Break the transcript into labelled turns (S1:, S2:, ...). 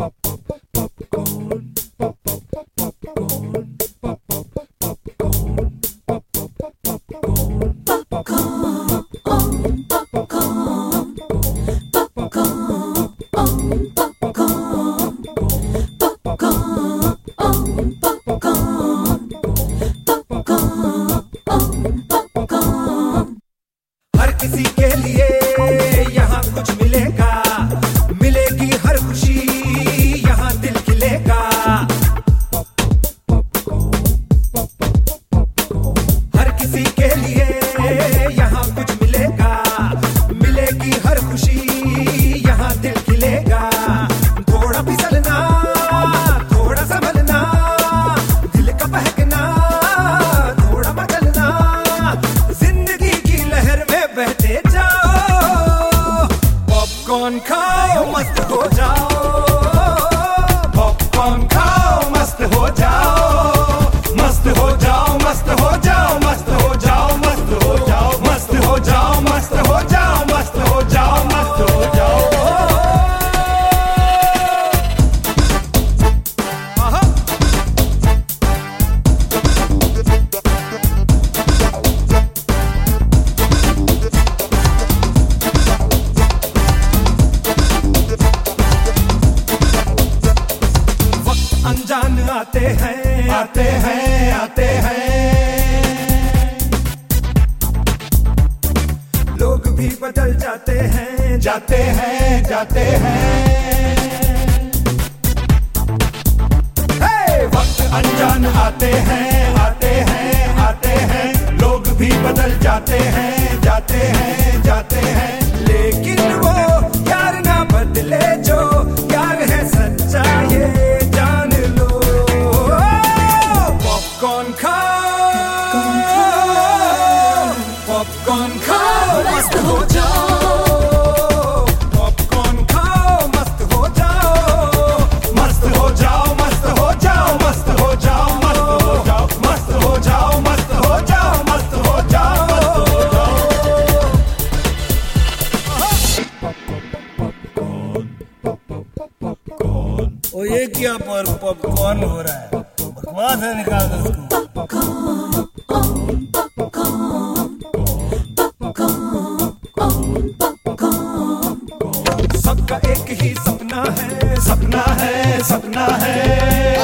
S1: किसी के लिए यहाँ कुछ मिलेगा, मिलेगी हर खुशी, यहाँ दिल खिलेगा। हर किसी के लिए यहाँ कुछ मिलेगा, मिलेगी हर खुशी, यहाँ दिल खिलेगा। थोड़ा फिसलना, थोड़ा संभलना, दिल का बहकना, थोड़ा बदलना, जिंदगी की लहर में बहते जाओ। पॉपकॉर्न खाओ मस्त हो जाओ, पॉपकॉर्न खाओ मस्त हो जाओ, मस्त हो जाओ, मस्त हो जाओ, मस्त हो जाओ, मस्त हो जाओ, मस्त हो जाओ, मस्त हो जाओ, मस्त हो जाओ, मस्त हो जाओ। अनजान आते हैं, आते हैं, आते हैं, लोग भी बदल जाते हैं, जाते हैं, जाते हैं। वक्त अनजान आते हैं, आते हैं, आते हैं, लोग भी बदल जाते हैं, जाते हैं, जाते हैं। लेकिन वो यार ना बदले जो यार है सच्चा, ये पॉपकॉर्न खाओ, पॉपकॉर्न खाओ मस्त हो जाओ, पॉपकॉर्न खाओ मस्त हो जाओ, मस्त हो जाओ, मस्त हो जाओ, मस्त हो जाओ, मस्त हो जाओ, मस्त हो जाओ, मस्त हो जाओ, मस्त हो जाओ, मस्त हो जाओ।
S2: ओ ये क्या पॉपकॉर्न हो रहा है? बकवास है, निकाल दो उसको।
S1: सबका एक ही सपना है, सपना है, सपना है।